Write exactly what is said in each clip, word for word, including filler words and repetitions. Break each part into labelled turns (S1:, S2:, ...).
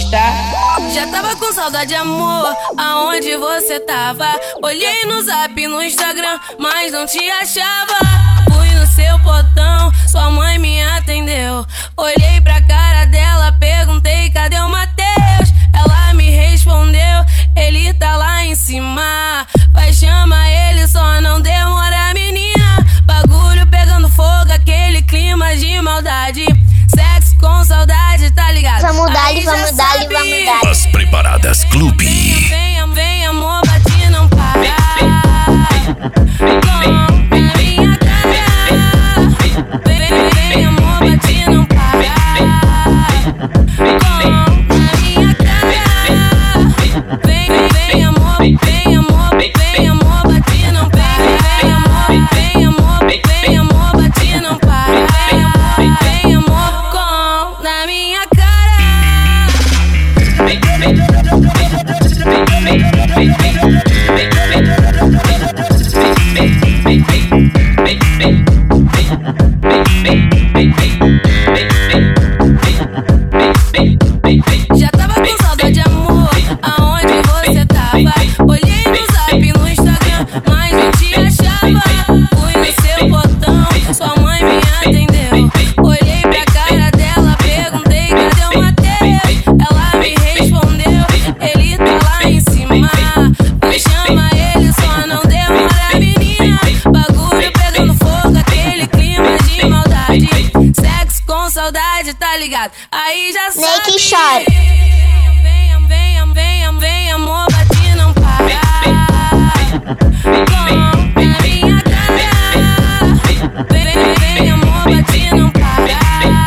S1: tá?
S2: Já tava com saudade, amor, aonde você tava? Olhei no Zap, no Instagram, mas não te achava. Fui no seu portão, sua mãe me atendeu. Olhei pra cara dela, perguntei cadê o Matheus. Ela me respondeu, ele tá lá em cima. Vai chamar ele, só não demora, menina. Bagulho pegando fogo, aquele clima de maldade. Sexo com saudade, tá ligado?
S3: Vamos dar-lhe, vamos dar-lhe, vamos dar-lhe.
S4: As Preparadas Clube.
S2: Vem, vem, vem, amor, bate não para. Com a minha cara. Vem, vem, amor, bate não para. Com a minha cara. Vem, vem, amor, vem, amor, vem, amor, bate não para. Vem, amor, vem, amor, vem, amor, bate não para. Vem, amor, com na minha cara. Já tava com saudade, amor, aonde você tava? Olhei no Zap, no Instagram, mas não te achava. Fui no seu portão, sua mãe me atendeu. Olhei pra cara dela, perguntei cadê o Matheus. Ela me respondeu, ele tá lá em cima. Vai chamar ele, só não demora, menina. Bagulho pegando fogo, aquele clima de maldade. Sexo com saudade, tá ligado? Aí já sabe.
S3: Nem que chora.
S2: Venha, venha, venha, venha, amor, bate não para. Com a minha cara. Vem, vem, amor, bate não para.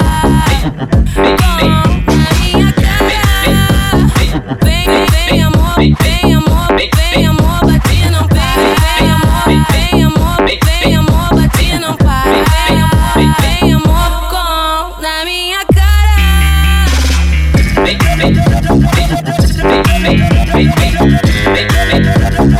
S2: Com a minha cara. Vem, vem, amor, vem, amor, vem, amor, bate não para. Vem, amor, vem, amor, vem, amor, bate não para. Vem, amor, vem, amor, com na minha cara.
S4: Vem, vem, vem, vem, vem, vem, vem, vem, vem, vem, vem, vem, vem,